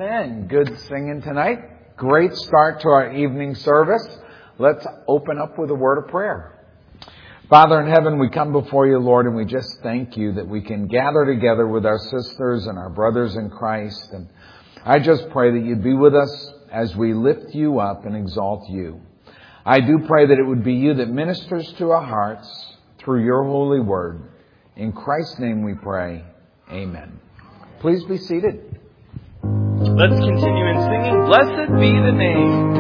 Amen. Good singing tonight. Great start to our evening service. Let's open up with a word of prayer. Father in heaven, we come before you, Lord, and we just thank you that we can gather together with our sisters and our brothers in Christ. And I just pray that you'd be with us as we lift you up and exalt you. I do pray that it would be you that ministers to our hearts through your holy word. In Christ's name we pray. Amen. Please be seated. Let's continue in singing, Blessed Be the Name.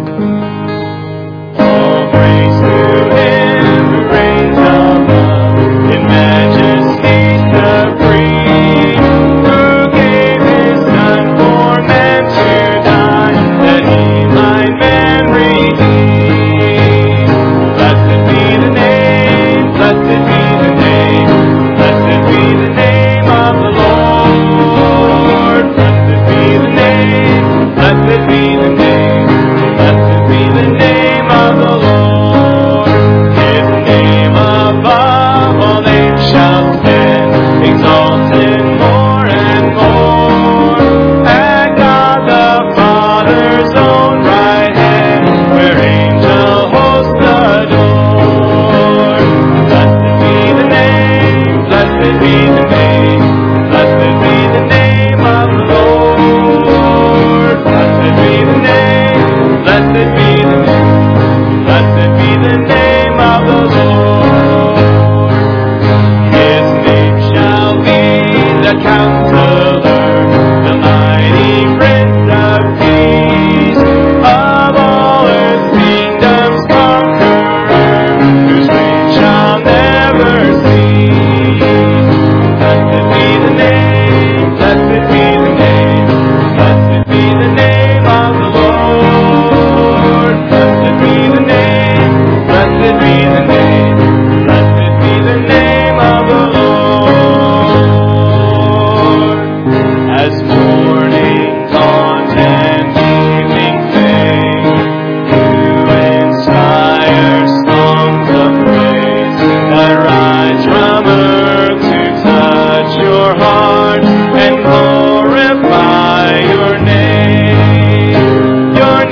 All praise to Him who reigns above, in majesty supreme, who gave His Son for men to die, that He might man redeem. Blessed be the name, blessed be the name, blessed be the name of the Lord. Blessed be the name, blessed be the name, blessed be the name of the Lord. His name above all names shall stand, exalted more and more. At God the Father's own right hand, where angel hosts adore. Blessed be the name, blessed be the name, blessed be the name of the Lord. Blessed be the name, blessed be the name, blessed be the name of the Lord. His name shall be the Counselor, the mighty Prince of Peace, of all earth's kingdoms conqueror, whose reign shall never cease. Blessed be the name, blessed be the name, blessed be the name of the Lord. Blessed be the name, blessed be the name, blessed be the name of the Lord. As morning dawns and evening fades, you inspire songs of praise that rise from earth to touch your heart and glorify your name. Your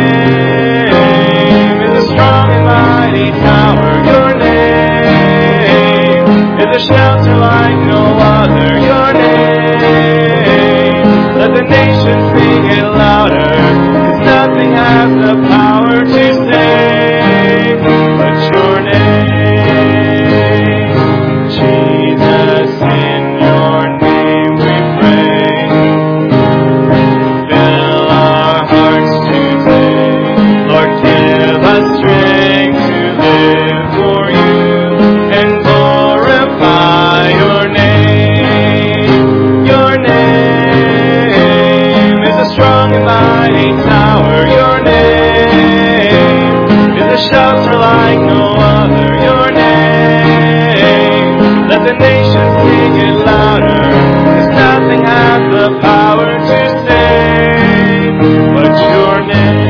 name is a strong and mighty tower. Your name is a shelter like no other. Your name, let the nations sing it louder, 'cause nothing has the power to save but your name. Jesus, in your name we pray. Fill our hearts today. Lord, give us strength to live for you and glorify your name. Your name is a strong and mighty tower. Your name is a shelter like no other. Your name, let the nations sing it louder, 'cause nothing has the power to save but your name.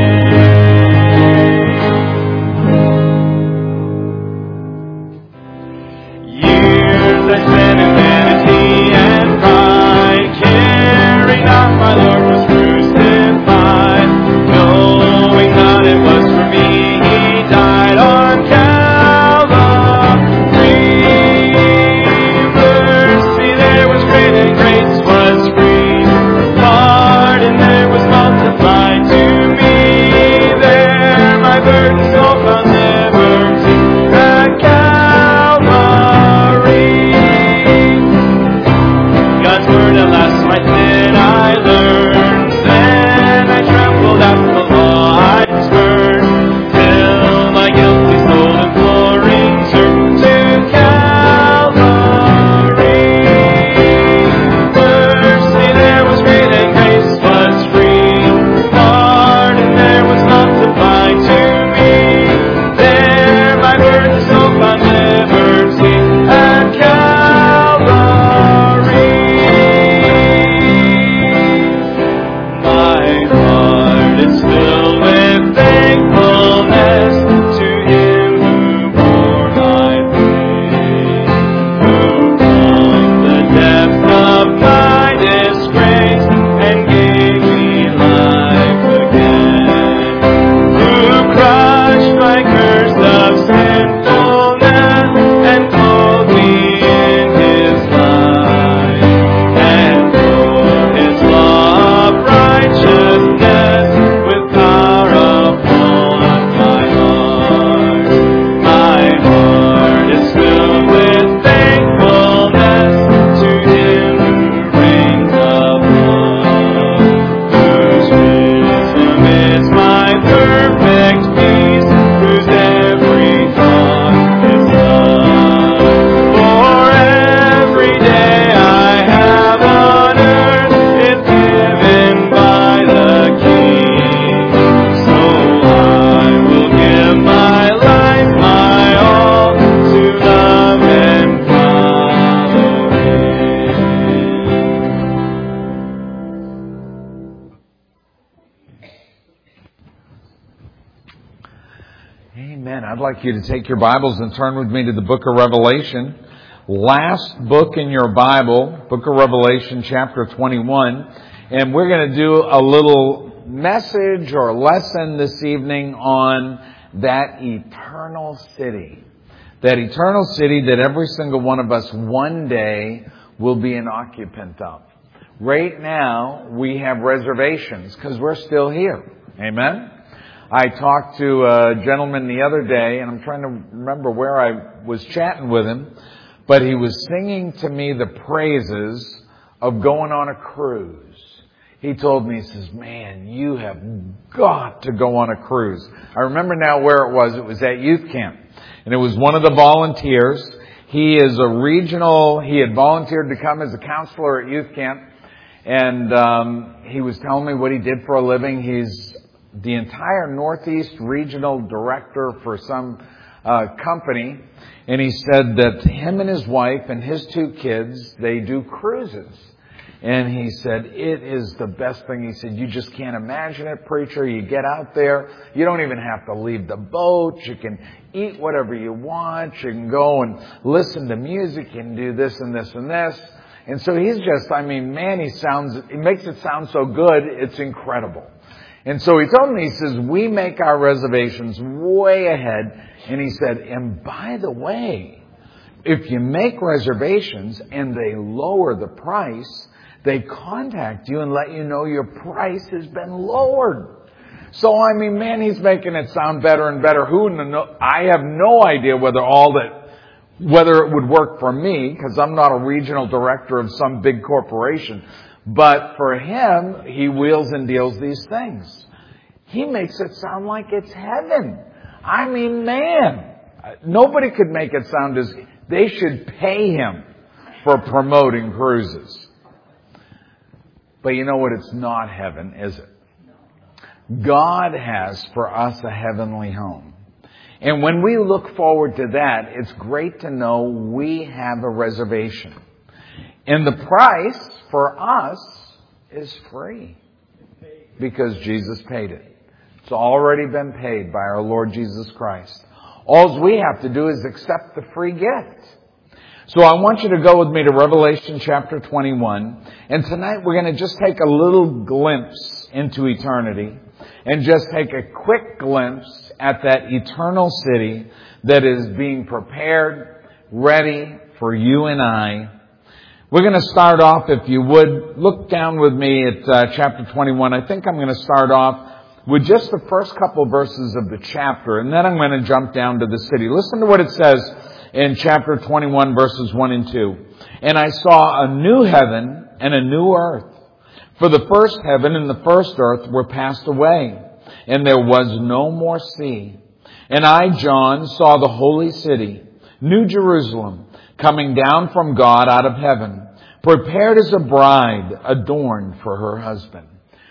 Years I spent in vanity and pride, caring not my Lord was crucified, knowing not it was for me He died on Calvary. Amen. I'd like you to take your Bibles and turn with me to the book of Revelation. Last book in your Bible, book of Revelation, chapter 21. And we're going to do a little message or lesson this evening on that eternal city. That eternal city that every single one of us one day will be an occupant of. Right now, we have reservations because we're still here. Amen? I talked to a gentleman the other day, and I'm trying to remember where I was chatting with him, but he was singing to me the praises of going on a cruise. He told me, he says, man, you have got to go on a cruise. I remember now where it was. It was at youth camp. And it was one of the volunteers. He is a regional, he had volunteered to come as a counselor at youth camp. And he was telling me what he did for a living. He's the entire Northeast regional director for some company. And he said that him and his wife and his 2 kids, they do cruises. And he said, it is the best thing. He said, you just can't imagine it, preacher. You get out there. You don't even have to leave the boat. You can eat whatever you want. You can go and listen to music and do this and this and this. And so he's just, man, he makes it sound so good. It's incredible. And so he told me, he says, we make our reservations way ahead. And he said, and by the way, if you make reservations and they lower the price, they contact you and let you know your price has been lowered. So, man, he's making it sound better and better. I have no idea whether it would work for me, because I'm not a regional director of some big corporation. But for him, he wheels and deals these things. He makes it sound like it's heaven. Man, nobody could make it sound as they should pay him for promoting cruises. But you know what? It's not heaven, is it? God has for us a heavenly home. And when we look forward to that, it's great to know we have a reservation. And the price for us is free because Jesus paid it. It's already been paid by our Lord Jesus Christ. All we have to do is accept the free gift. So I want you to go with me to Revelation chapter 21. And tonight we're going to just take a little glimpse into eternity and just take a quick glimpse at that eternal city that is being prepared, ready for you and I. We're going to start off, if you would, look down with me at chapter 21. I think I'm going to start off with just the first couple verses of the chapter, and then I'm going to jump down to the city. Listen to what it says in chapter 21, verses 1 and 2. And I saw a new heaven and a new earth. For the first heaven and the first earth were passed away, and there was no more sea. And I, John, saw the holy city, New Jerusalem, coming down from God out of heaven, prepared as a bride adorned for her husband.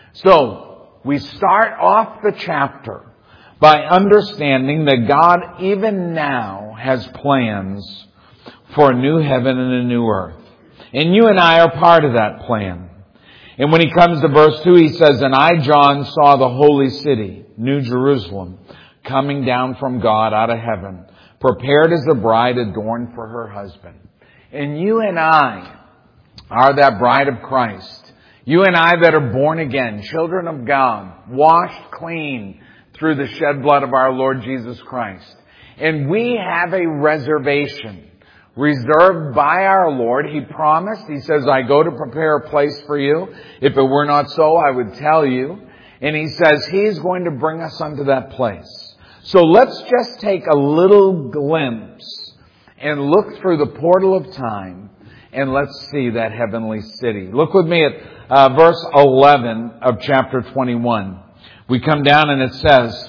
So, we start off the chapter by understanding that God even now has plans for a new heaven and a new earth. And you and I are part of that plan. And when he comes to verse 2, he says, and I, John, saw the holy city, New Jerusalem, coming down from God out of heaven, prepared as a bride adorned for her husband. And you and I are that bride of Christ. You and I that are born again, children of God, washed clean through the shed blood of our Lord Jesus Christ. And we have a reservation reserved by our Lord. He promised, he says, I go to prepare a place for you. If it were not so, I would tell you. And he says he's going to bring us unto that place. So let's just take a little glimpse and look through the portal of time and let's see that heavenly city. Look with me at verse 11 of chapter 21. We come down and it says,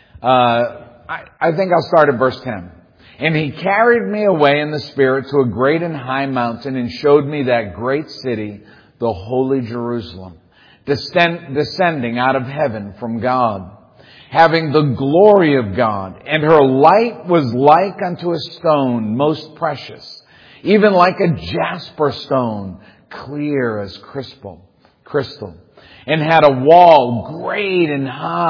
I think I'll start at verse 10. And he carried me away in the Spirit to a great and high mountain and showed me that great city, the holy Jerusalem, descending out of heaven from God, having the glory of God. And her light was like unto a stone most precious, even like a jasper stone, clear as crystal, and had a wall great and high,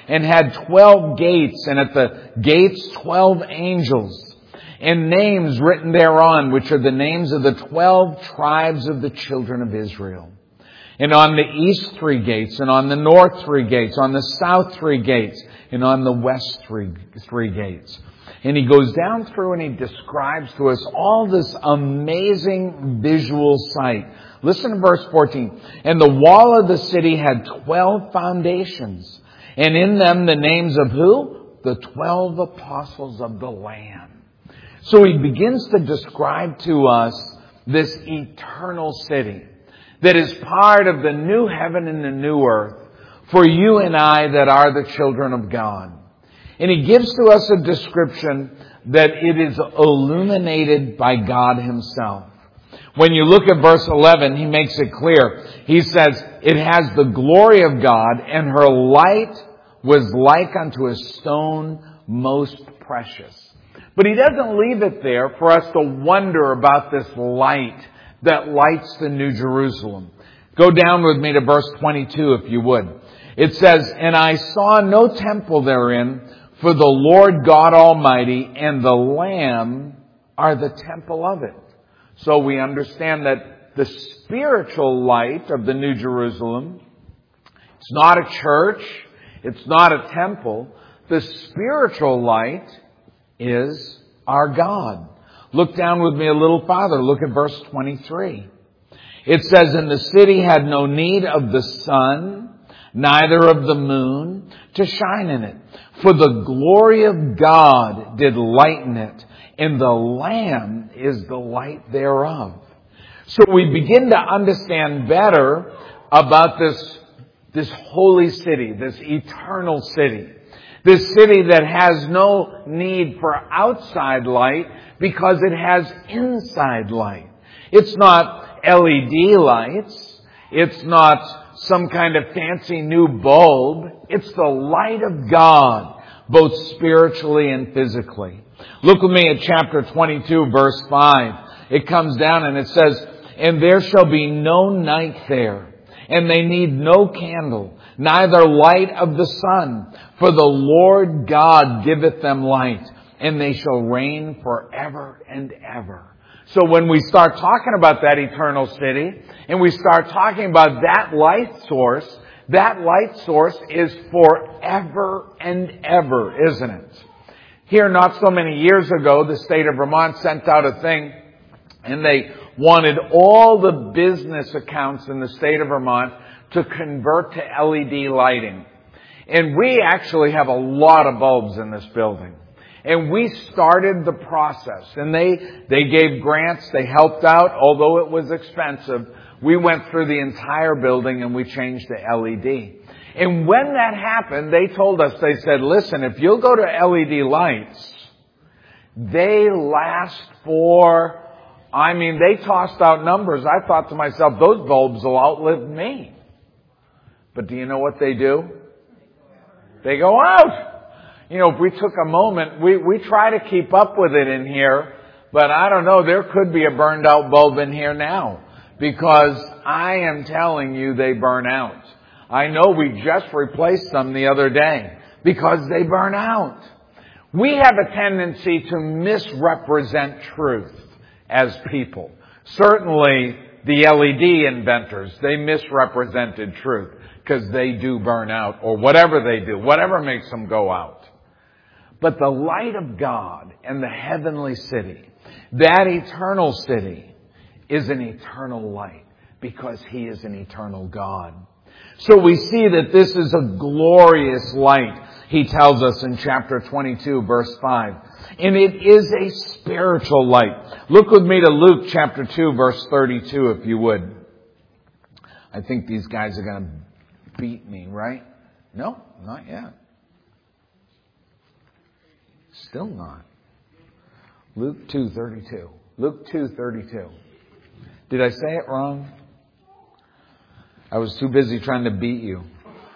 and had 12 gates, and at the gates 12 angels, and names written thereon, which are the names of the 12 tribes of the children of Israel. And on the east 3 gates, and on the north 3 gates, on the south 3 gates, and on the west three gates. And he goes down through and he describes to us all this amazing visual sight. Listen to verse 14. And the wall of the city had 12 foundations, and in them the names of who? The 12 apostles of the Lamb. So he begins to describe to us this eternal city that is part of the new heaven and the new earth for you and I that are the children of God. And he gives to us a description that it is illuminated by God himself. When you look at verse 11, he makes it clear. He says, it has the glory of God, and her light was like unto a stone most precious. But he doesn't leave it there for us to wonder about this light that lights the New Jerusalem. Go down with me to verse 22 if you would. It says, and I saw no temple therein, for the Lord God Almighty and the Lamb are the temple of it. So we understand that the spiritual light of the New Jerusalem, it's not a church, it's not a temple. The spiritual light is our God. Look down with me a little farther. Look at verse 23. It says, and the city had no need of the sun, neither of the moon, to shine in it. For the glory of God did lighten it, and the Lamb is the light thereof. So we begin to understand better about this holy city, this eternal city. This city that has no need for outside light because it has inside light. It's not LED lights. It's not some kind of fancy new bulb. It's the light of God, both spiritually and physically. Look with me at chapter 22, verse 5. It comes down and it says, and there shall be no night there, and they need no candle, neither light of the sun, for the Lord God giveth them light, and they shall reign forever and ever. So when we start talking about that eternal city, and we start talking about that light source is forever and ever, isn't it? Here, not so many years ago, the state of Vermont sent out a thing, and they wanted all the business accounts in the state of Vermont to convert to LED lighting. And we actually have a lot of bulbs in this building. And we started the process. And they gave grants. They helped out. Although it was expensive, we went through the entire building and we changed to LED. And when that happened, they told us, they said, listen, if you'll go to LED lights, they last for, they tossed out numbers. I thought to myself, those bulbs will outlive me. But do you know what they do? They go out. If we took a moment, we try to keep up with it in here, but I don't know, there could be a burned out bulb in here now, because I am telling you they burn out. I know we just replaced them the other day because they burn out. We have a tendency to misrepresent truth as people. Certainly the LED inventors, they misrepresented truth because they do burn out, or whatever they do, whatever makes them go out. But the light of God and the heavenly city, that eternal city, is an eternal light because He is an eternal God. So we see that this is a glorious light, He tells us in chapter 22, verse 5. And it is a spiritual light. Look with me to Luke chapter 2, verse 32, if you would. I think these guys are going to beat me, right? No, not yet. Still not. Luke 2:32. Luke 2:32. Did I say it wrong? I was too busy trying to beat you.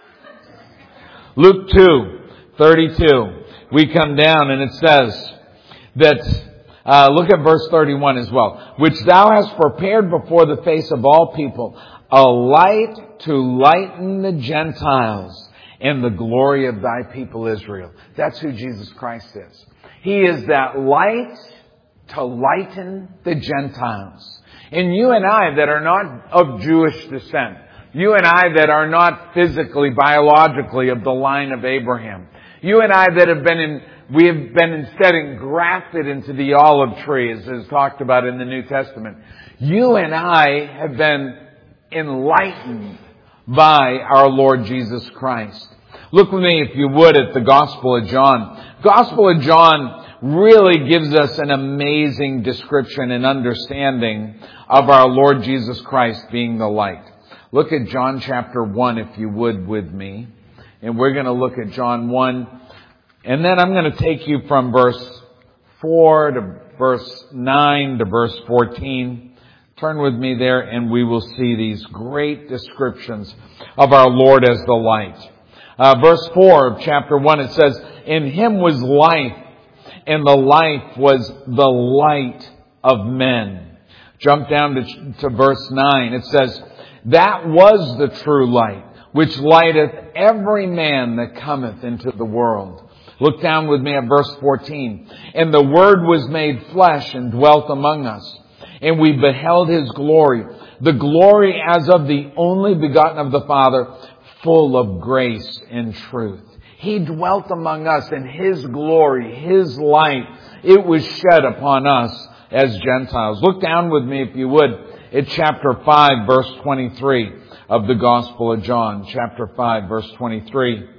Luke 2:32. We come down and it says that, look at verse 31 as well. Which thou hast prepared before the face of all people, a light to lighten the Gentiles, and the glory of thy people Israel. That's who Jesus Christ is. He is that light to lighten the Gentiles. And you and I that are not of Jewish descent, you and I that are not physically, biologically of the line of Abraham, you and I that we have been instead engrafted into the olive tree, as is talked about in the New Testament. You and I have been enlightened by our Lord Jesus Christ. Look with me, if you would, at the Gospel of John. Gospel of John really gives us an amazing description and understanding of our Lord Jesus Christ being the light. Look at John chapter 1, if you would, with me. And we're going to look at John 1. And then I'm going to take you from verse 4 to verse 9 to verse 14. Turn with me there and we will see these great descriptions of our Lord as the light. Verse 4 of chapter 1, it says, in him was life, and the life was the light of men. Jump down to verse 9. It says, that was the true light, which lighteth every man that cometh into the world. Look down with me at verse 14. And the Word was made flesh and dwelt among us. And we beheld his glory, the glory as of the only begotten of the Father, full of grace and truth. He dwelt among us, and his glory, his light, it was shed upon us as Gentiles. Look down with me, if you would, at chapter 5, verse 23 of the Gospel of John. Chapter 5, verse 23.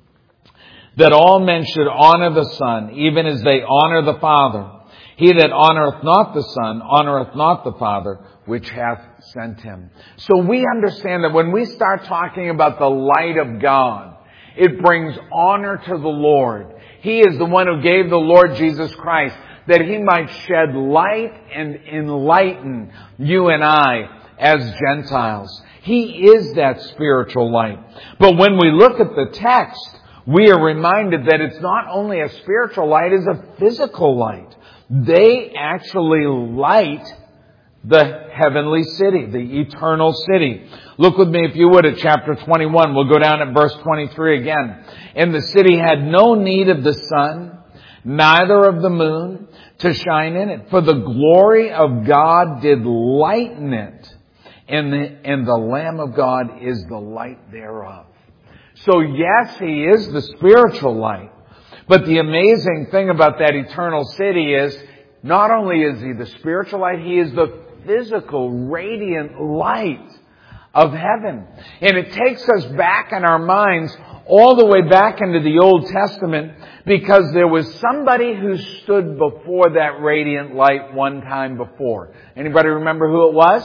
That all men should honor the Son, even as they honor the Father. He that honoreth not the Son, honoreth not the Father, which hath sent him. So we understand that when we start talking about the light of God, it brings honor to the Lord. He is the one who gave the Lord Jesus Christ that he might shed light and enlighten you and I as Gentiles. He is that spiritual light. But when we look at the text, we are reminded that it's not only a spiritual light, it's a physical light. They actually light the heavenly city, the eternal city. Look with me, if you would, at chapter 21. We'll go down at verse 23 again. And the city had no need of the sun, neither of the moon, to shine in it. For the glory of God did lighten it, and the Lamb of God is the light thereof. So yes, he is the spiritual light. But the amazing thing about that eternal city is, not only is he the spiritual light, he is the physical, radiant light of heaven. And it takes us back in our minds all the way back into the Old Testament, because there was somebody who stood before that radiant light one time before. Anybody remember who it was?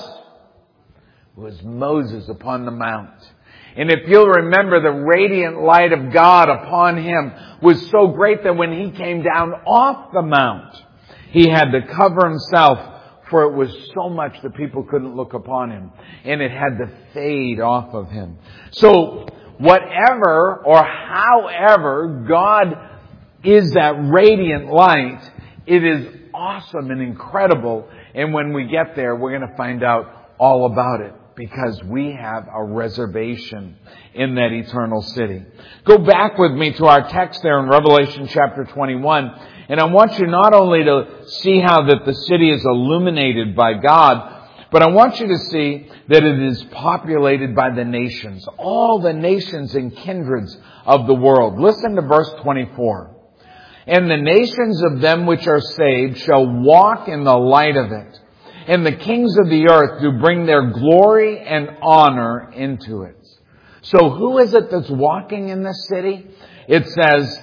It was Moses upon the mount. And if you'll remember, the radiant light of God upon him was so great that when he came down off the mount, he had to cover himself, for it was so much that people couldn't look upon him. And it had to fade off of him. So whatever or however God is that radiant light, it is awesome and incredible. And when we get there, we're going to find out all about it, because we have a reservation in that eternal city. Go back with me to our text there in Revelation chapter 21. And I want you not only to see how that the city is illuminated by God, but I want you to see that it is populated by the nations. All the nations and kindreds of the world. Listen to verse 24. And the nations of them which are saved shall walk in the light of it. And the kings of the earth do bring their glory and honor into it. So who is it that's walking in this city? It says,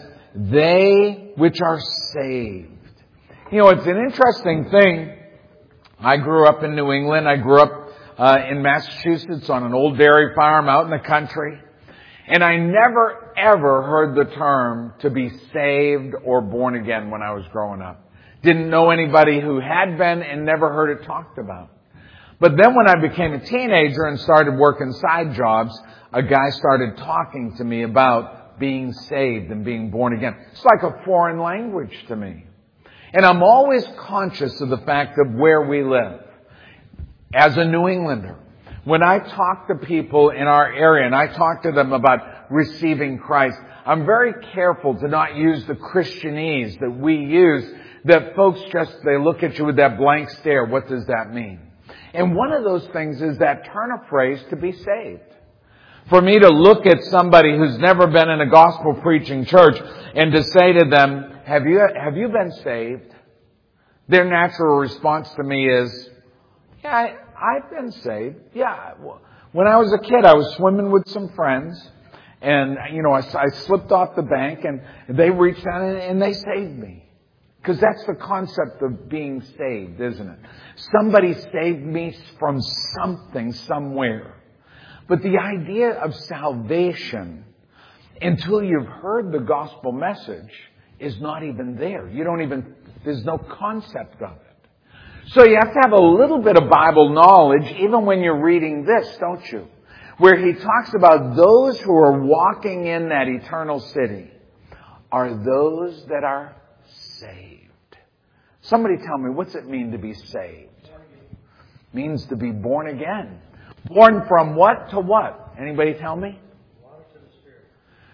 they which are saved. You know, it's an interesting thing. I grew up in New England. I grew up in Massachusetts on an old dairy farm out in the country. And I never, ever heard the term to be saved or born again when I was growing up. Didn't know anybody who had been and never heard it talked about. But then when I became a teenager and started working side jobs, a guy started talking to me about being saved and being born again. It's like a foreign language to me. And I'm always conscious of the fact of where we live. As a New Englander, when I talk to people in our area and I talk to them about receiving Christ. I'm very careful to not use the Christianese that we use, that folks they look at you with that blank stare. What does that mean? And one of those things is that turn of phrase, to be saved. For me to look at somebody who's never been in a gospel preaching church and to say to them, have you been saved? Their natural response to me is, yeah, I've been saved. Yeah. When I was a kid, I was swimming with some friends and, I slipped off the bank and they reached out and they saved me. Because that's the concept of being saved, isn't it? Somebody saved me from something, somewhere. But the idea of salvation, until you've heard the gospel message, is not even there. There's no concept of it. So you have to have a little bit of Bible knowledge, even when you're reading this, don't you? Where he talks about those who are walking in that eternal city are those that are saved. Somebody tell me, what's it mean to be saved? It means to be born again. Born from what to what? Anybody tell me? Water to the Spirit.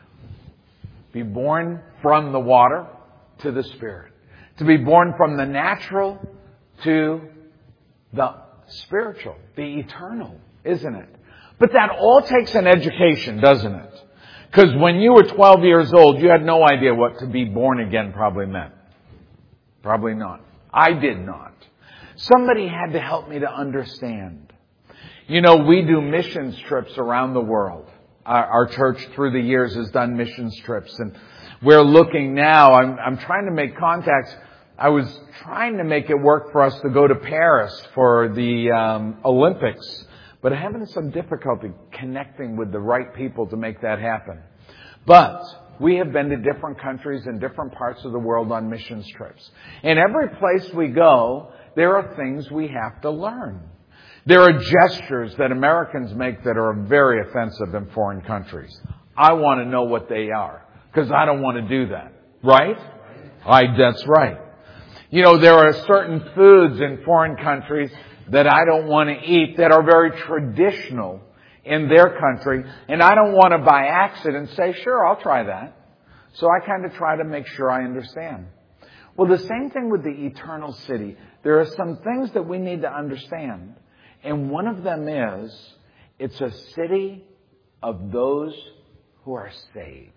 Be born from the water to the Spirit. To be born from the natural to the spiritual, the eternal, isn't it? But that all takes an education, doesn't it? Because when you were 12 years old, you had no idea what to be born again probably meant. Probably not. I did not. Somebody had to help me to understand. We do missions trips around the world. Our church through the years has done missions trips, and we're looking now. I'm trying to make contacts. I was trying to make it work for us to go to Paris for the Olympics, but I'm having some difficulty connecting with the right people to make that happen. But we have been to different countries and different parts of the world on missions trips. And every place we go, there are things we have to learn. There are gestures that Americans make that are very offensive in foreign countries. I want to know what they are, because I don't want to do that. Right? That's right. There are certain foods in foreign countries that I don't want to eat that are very traditional in their country, and I don't want to by accident say, sure, I'll try that. So I kind of try to make sure I understand. Well, the same thing with the eternal city. There are some things that we need to understand. And one of them is, it's a city of those who are saved.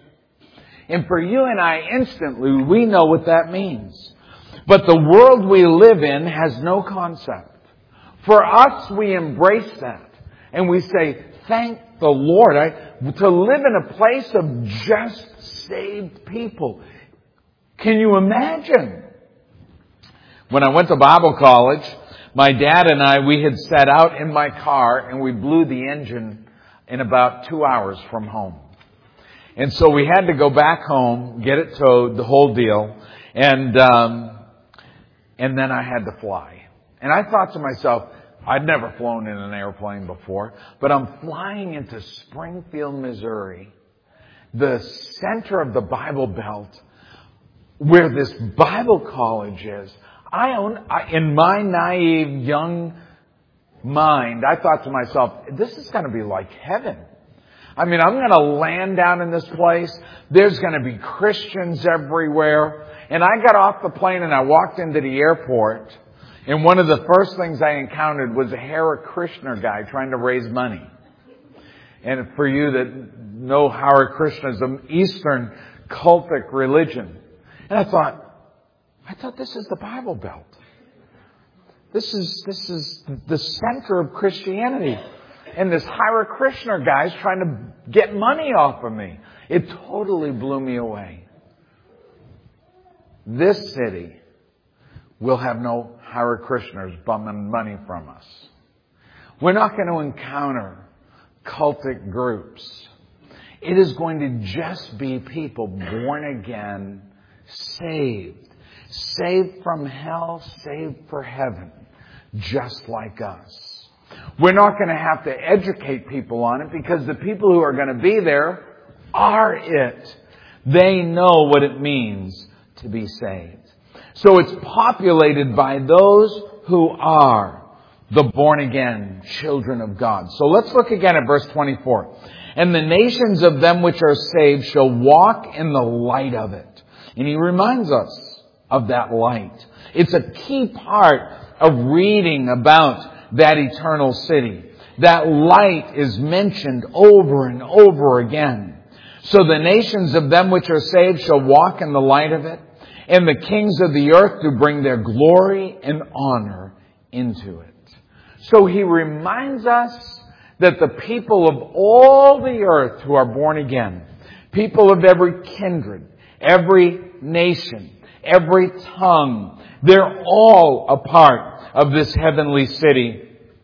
And for you and I, instantly, we know what that means. But the world we live in has no concept. For us, we embrace that. And we say, thank the Lord. To live in a place of just saved people. Can you imagine? When I went to Bible college, my dad and I, we had set out in my car and we blew the engine in about 2 hours from home. And so we had to go back home, get it towed, the whole deal. And then I had to fly. And I thought to myself, I'd never flown in an airplane before, but I'm flying into Springfield, Missouri, the center of the Bible Belt, where this Bible college is. In my naive young mind, I thought to myself, this is going to be like heaven. I'm going to land down in this place. There's going to be Christians everywhere. And I got off the plane and I walked into the airport. And one of the first things I encountered was a Hare Krishna guy trying to raise money. And for you that know Hare Krishna is an Eastern cultic religion. And I thought, this is the Bible Belt. This is the center of Christianity. And this Hare Krishna guy's trying to get money off of me. It totally blew me away. This city will have no Hare Krishnas bumming money from us. We're not going to encounter cultic groups. It is going to just be people born again, saved. Saved from hell, saved for heaven, just like us. We're not going to have to educate people on it because the people who are going to be there are it. They know what it means to be saved. So it's populated by those who are the born again children of God. So let's look again at verse 24. And the nations of them which are saved shall walk in the light of it. And he reminds us of that light. It's a key part of reading about that eternal city. That light is mentioned over and over again. So the nations of them which are saved shall walk in the light of it, and the kings of the earth do bring their glory and honor into it. So he reminds us that the people of all the earth who are born again, people of every kindred, every nation, every tongue, they're all a part of this heavenly city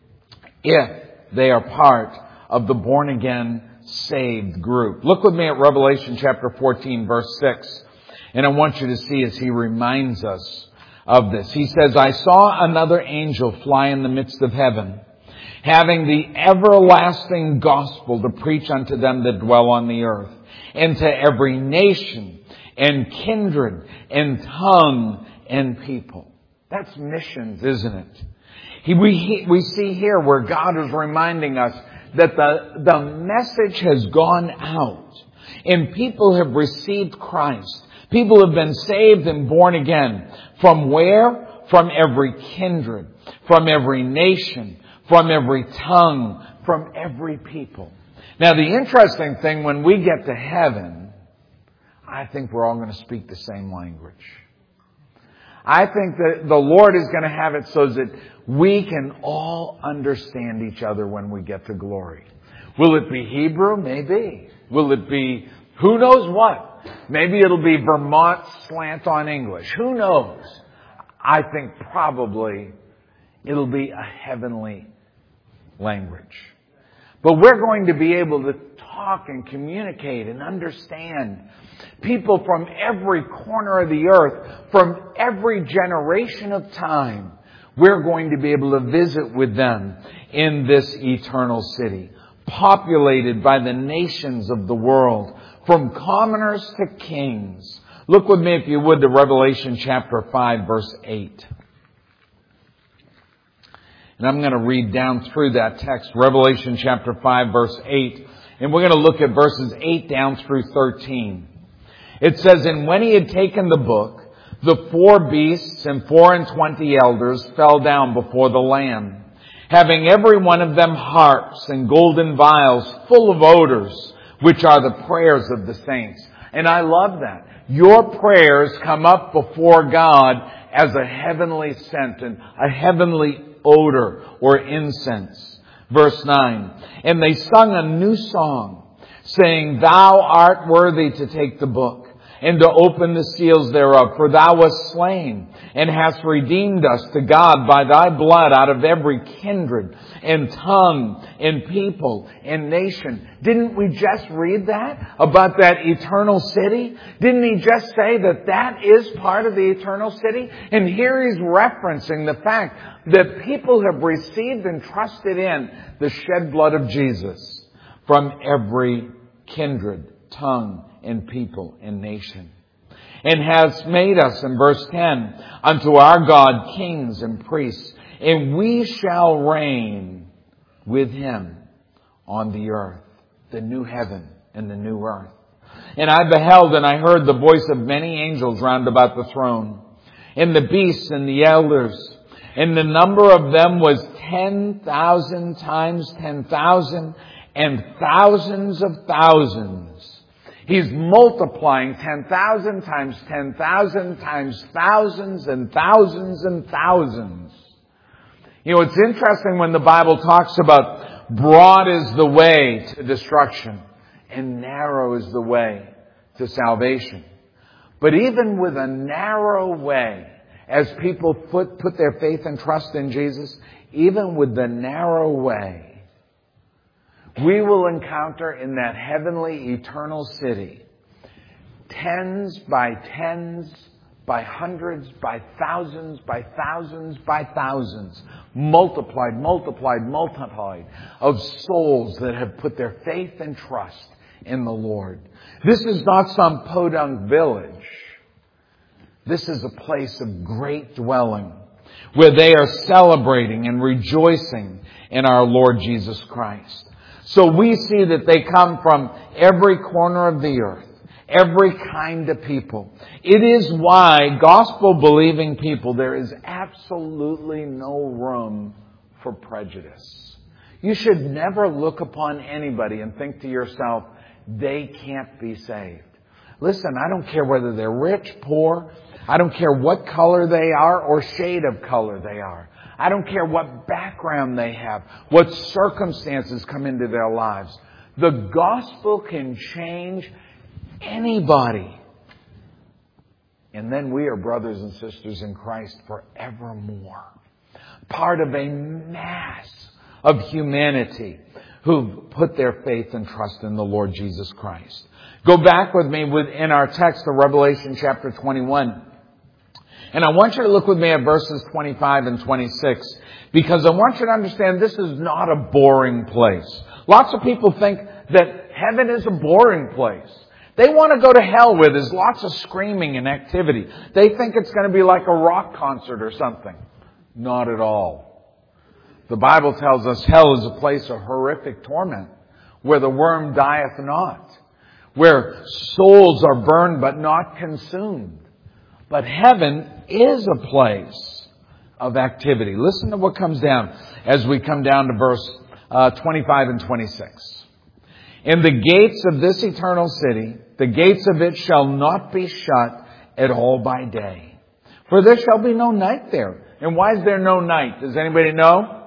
if they are part of the born-again saved group. Look with me at Revelation chapter 14, verse 6. And I want you to see as he reminds us of this. He says, I saw another angel fly in the midst of heaven, having the everlasting gospel to preach unto them that dwell on the earth, and to every nation and kindred and tongue and people. That's missions, isn't it? We see here where God is reminding us that the message has gone out and people have received Christ. People have been saved and born again. From where? From every kindred, from every nation, from every tongue, from every people. Now the interesting thing, when we get to heaven, I think we're all going to speak the same language. I think that the Lord is going to have it so that we can all understand each other when we get to glory. Will it be Hebrew? Maybe. Will it be who knows what? Maybe it'll be Vermont slant on English. Who knows? I think probably it'll be a heavenly language. But we're going to be able to talk and communicate and understand people from every corner of the earth, from every generation of time. We're going to be able to visit with them in this eternal city, populated by the nations of the world, from commoners to kings. Look with me, if you would, to Revelation chapter 5, verse 8. And I'm going to read down through that text, Revelation chapter 5, verse 8. And we're going to look at verses 8 down through 13. It says, And when he had taken the book, the 4 beasts and 24 elders fell down before the Lamb, having every one of them harps and golden vials full of odors, which are the prayers of the saints. And I love that. Your prayers come up before God as a heavenly scent and a heavenly odor or incense. Verse 9, And they sung a new song, saying, Thou art worthy to take the book and to open the seals thereof, for thou wast slain, and hast redeemed us to God by thy blood out of every kindred and tongue and people and nation. Didn't we just read that about that eternal city? Didn't he just say that that is part of the eternal city? And here he's referencing the fact that people have received and trusted in the shed blood of Jesus from every kindred, tongue, and people and nation. And has made us, in verse 10, unto our God kings and priests, and we shall reign with him on the earth, the new heaven and the new earth. And I beheld and I heard the voice of many angels round about the throne, and the beasts and the elders, and the number of them was 10,000 times 10,000, and thousands of thousands. He's multiplying 10,000 times 10,000 times thousands and thousands and thousands. You know, it's interesting when the Bible talks about broad is the way to destruction and narrow is the way to salvation. But even with a narrow way, as people put their faith and trust in Jesus, even with the narrow way, we will encounter in that heavenly eternal city tens by tens, by hundreds, by thousands, by thousands, by thousands, multiplied of souls that have put their faith and trust in the Lord. This is not some podunk village. This is a place of great dwelling where they are celebrating and rejoicing in our Lord Jesus Christ. So we see that they come from every corner of the earth, every kind of people. It is why gospel-believing people, there is absolutely no room for prejudice. You should never look upon anybody and think to yourself, they can't be saved. Listen, I don't care whether they're rich, poor. I don't care what color they are or shade of color they are. I don't care what background they have, what circumstances come into their lives. The gospel can change anybody. And then we are brothers and sisters in Christ forevermore. Part of a mass of humanity who've put their faith and trust in the Lord Jesus Christ. Go back with me in our text of Revelation chapter 21. And I want you to look with me at verses 25 and 26, because I want you to understand this is not a boring place. Lots of people think that heaven is a boring place. They want to go to hell where there's lots of screaming and activity. They think it's going to be like a rock concert or something. Not at all. The Bible tells us hell is a place of horrific torment, where the worm dieth not, where souls are burned but not consumed. But heaven is a place of activity. Listen to what comes down as we come down to verse 25 and 26. And the gates of this eternal city, the gates of it shall not be shut at all by day. For there shall be no night there. And why is there no night? Does anybody know?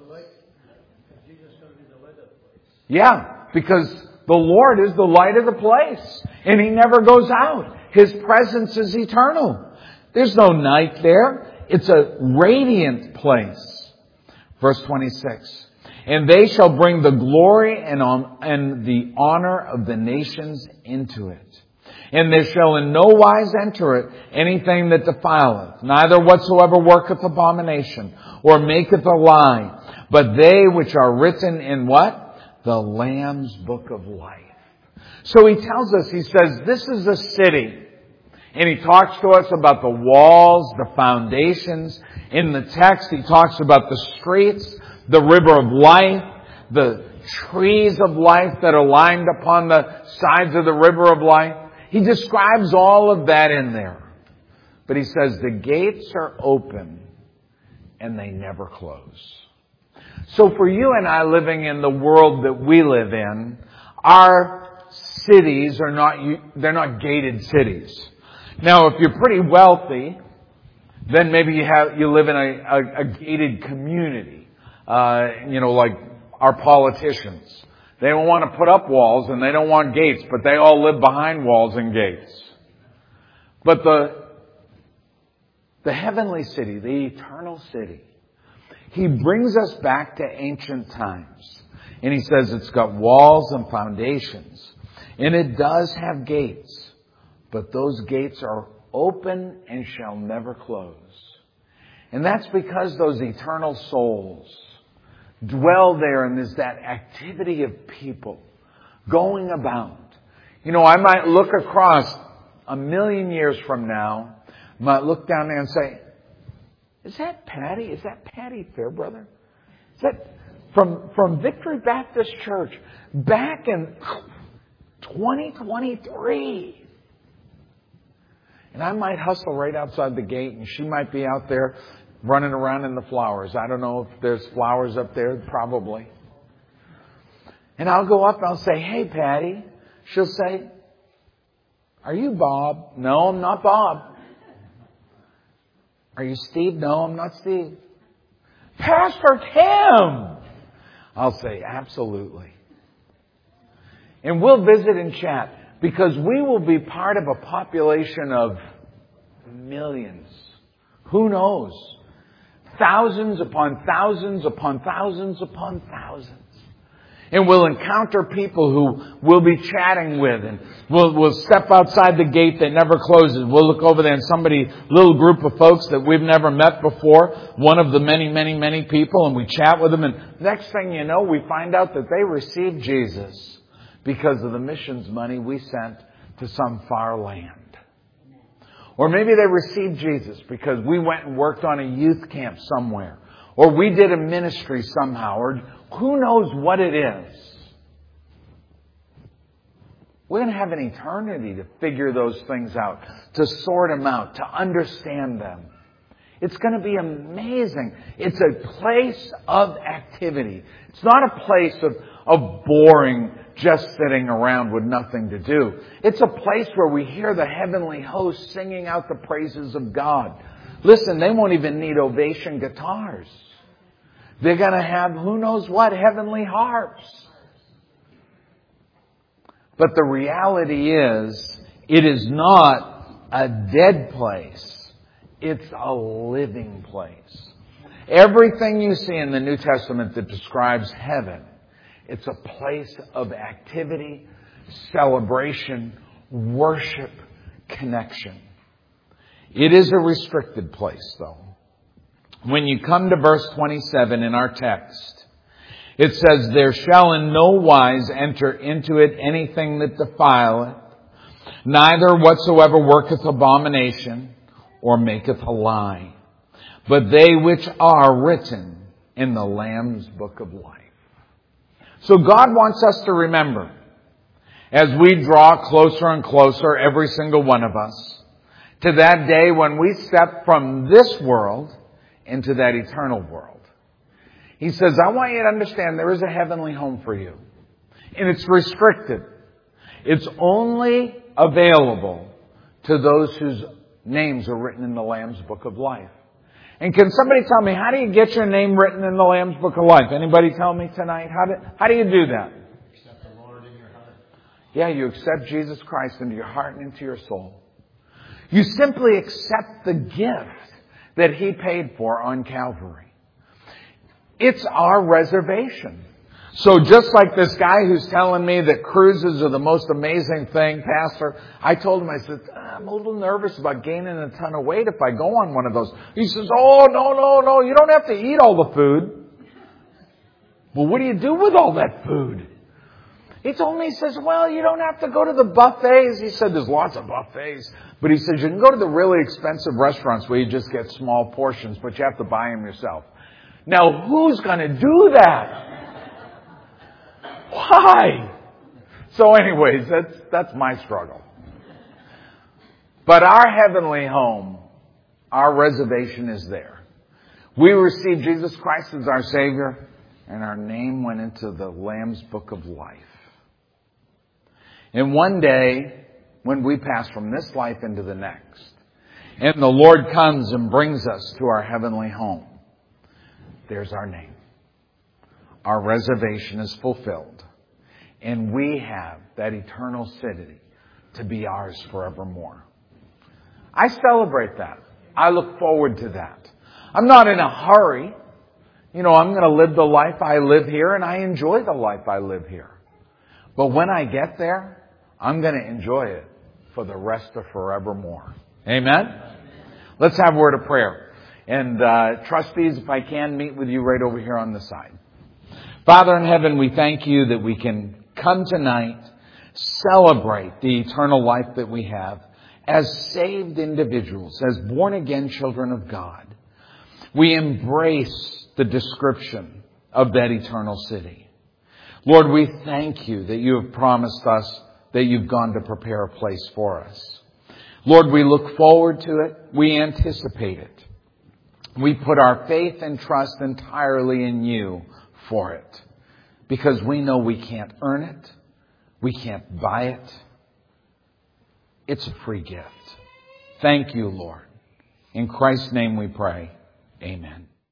Yeah, because the Lord is the light of the place. And He never goes out. His presence is eternal. There's no night there. It's a radiant place. Verse 26. And they shall bring the glory and the honor of the nations into it. And there shall in no wise enter it anything that defileth, neither whatsoever worketh abomination, or maketh a lie, but they which are written in what? The Lamb's book of life. So He tells us, He says, this is a city. And He talks to us about the walls, the foundations. In the text, He talks about the streets, the river of life, the trees of life that are lined upon the sides of the river of life. He describes all of that in there. But He says the gates are open and they never close. So for you and I living in the world that we live in, our cities are they're not gated cities. Now, if you're pretty wealthy, then maybe you live in a gated community. Like our politicians. They don't want to put up walls and they don't want gates, but they all live behind walls and gates. But the heavenly city, the eternal city, He brings us back to ancient times. And He says it's got walls and foundations. And it does have gates. But those gates are open and shall never close. And that's because those eternal souls dwell there, and there's that activity of people going about. I might look across 1,000,000 years from now, I might look down there and say, is that Patty? Is that Patty Fairbrother? Is that from Victory Baptist Church back in 2023? And I might hustle right outside the gate, and she might be out there running around in the flowers. I don't know if there's flowers up there. Probably. And I'll go up and I'll say, hey, Patty. She'll say, are you Bob? No, I'm not Bob. Are you Steve? No, I'm not Steve. Pastor Tim! I'll say, absolutely. And we'll visit and chat. Because we will be part of a population of millions. Who knows? Thousands upon thousands upon thousands upon thousands. And we'll encounter people who we'll be chatting with. And we'll step outside the gate that never closes. We'll look over there and little group of folks that we've never met before. One of the many, many, many people. And we chat with them. And next thing you know, we find out that they received Jesus because of the missions money we sent to some far land. Or maybe they received Jesus because we went and worked on a youth camp somewhere. Or we did a ministry somehow. Or who knows what it is. We're going to have an eternity to figure those things out, to sort them out, to understand them. It's going to be amazing. It's a place of activity. It's not a place of boring, just sitting around with nothing to do. It's a place where we hear the heavenly host singing out the praises of God. Listen, they won't even need ovation guitars. They're going to have who knows what heavenly harps. But the reality is, it is not a dead place. It's a living place. Everything you see in the New Testament that describes heaven, it's a place of activity, celebration, worship, connection. It is a restricted place, though. When you come to verse 27 in our text, it says, there shall in no wise enter into it anything that defileth, neither whatsoever worketh abomination, or maketh a lie, but they which are written in the Lamb's book of life. So God wants us to remember, as we draw closer and closer, every single one of us, to that day when we step from this world into that eternal world. He says, I want you to understand there is a heavenly home for you. And it's restricted. It's only available to those whose names are written in the Lamb's book of life. And can somebody tell me, how do you get your name written in the Lamb's book of life? Anybody tell me tonight? How do you do that? Accept the Lord in your heart. Yeah, you accept Jesus Christ into your heart and into your soul. You simply accept the gift that He paid for on Calvary. It's our reservation. So just like this guy who's telling me that cruises are the most amazing thing, Pastor, I told him, I said, I'm a little nervous about gaining a ton of weight if I go on one of those. He says, oh, no, you don't have to eat all the food. Well, what do you do with all that food? He told me, he says, well, you don't have to go to the buffets. He said, there's lots of buffets. But he says, you can go to the really expensive restaurants where you just get small portions, but you have to buy them yourself. Now, who's going to do that? Why? So anyways, that's my struggle. But our heavenly home, our reservation is there. We received Jesus Christ as our Savior, and our name went into the Lamb's book of life. And one day, when we pass from this life into the next, and the Lord comes and brings us to our heavenly home, there's our name. Our reservation is fulfilled. And we have that eternal city to be ours forevermore. I celebrate that. I look forward to that. I'm not in a hurry. I'm going to live the life I live here, and I enjoy the life I live here. But when I get there, I'm going to enjoy it for the rest of forevermore. Amen? Let's have a word of prayer. And trustees, if I can, meet with you right over here on the side. Father in heaven, we thank you that we can come tonight, celebrate the eternal life that we have as saved individuals, as born-again children of God. We embrace the description of that eternal city. Lord, we thank you that you have promised us that you've gone to prepare a place for us. Lord, we look forward to it. We anticipate it. We put our faith and trust entirely in you for it, because we know we can't earn it. We can't buy it. It's a free gift. Thank you, Lord. In Christ's name we pray. Amen.